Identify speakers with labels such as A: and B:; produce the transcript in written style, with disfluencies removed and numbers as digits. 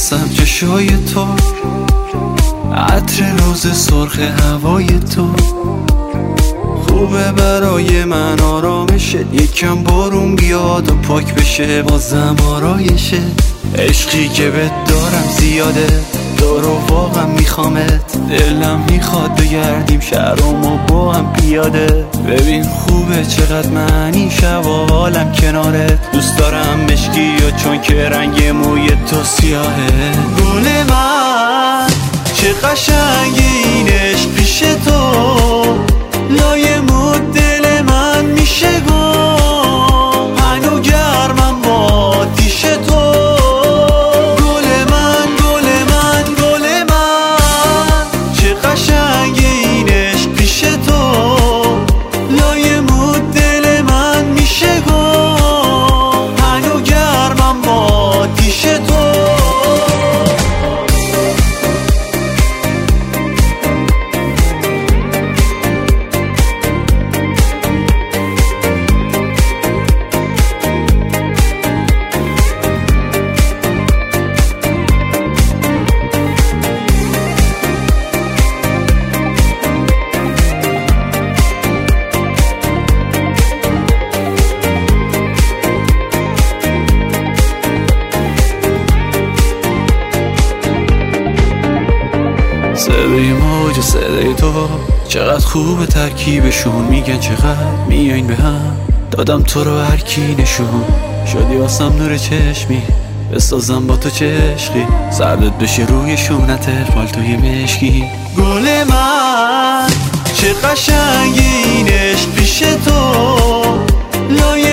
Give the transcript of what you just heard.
A: میشناسم چشای تو، عطر روز سرخ هوای تو. خوبه برای من آرامشه، یکم بارون بیاد و پاک بشه بازم آرایشه. عشقی که بهت دارم زیاده، دارو واقعا میخوامت. دلم میخواد بگردیم شهرام و با هم پیاده. ببین خوبه چقدر معنی شب و حالم کنارت. دوست دارم مشکی یا چون که رنگ موی تو سیاهه. گل من چه قشنگ این عشق پیش تو، لای مد دل من میشه گم. هنو گرمم با آتیش تو. گل من گل من گل من چه قشنگ این عشق پیش تو، لای مد دل من میشه گم. هنو گرمم با آتیش تو. صدای موج صدای تو چقدر خوبه ترکیبشون. میگن چقدر میاین به هم، دادم تو رو هر کی نشون. شدی واسم نور چشمی، بسازم با تو چشقی. سردت بشه روی شونت پالتوی مشکی. گل من چه قشنگ این عشق پیش تو، لای